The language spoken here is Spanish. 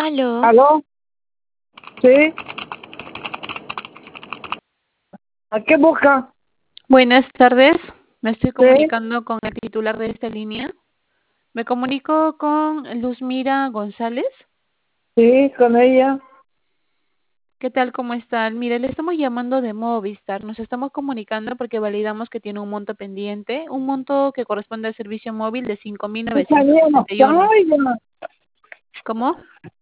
Aló, ¿Aló? Sí. ¿A qué busca? buenas tardes. Me estoy Sí, comunicando con el titular de esta línea. Me comunico con Luzmira González. sí, con ella. ¿Qué tal? ¿Cómo están? Mire, le estamos llamando de Movistar. Nos estamos comunicando porque validamos que tiene un monto pendiente, un monto que corresponde al servicio móvil de cinco mil Esa novecientos niña no sesenta y está, uno. oiga. ¿Cómo?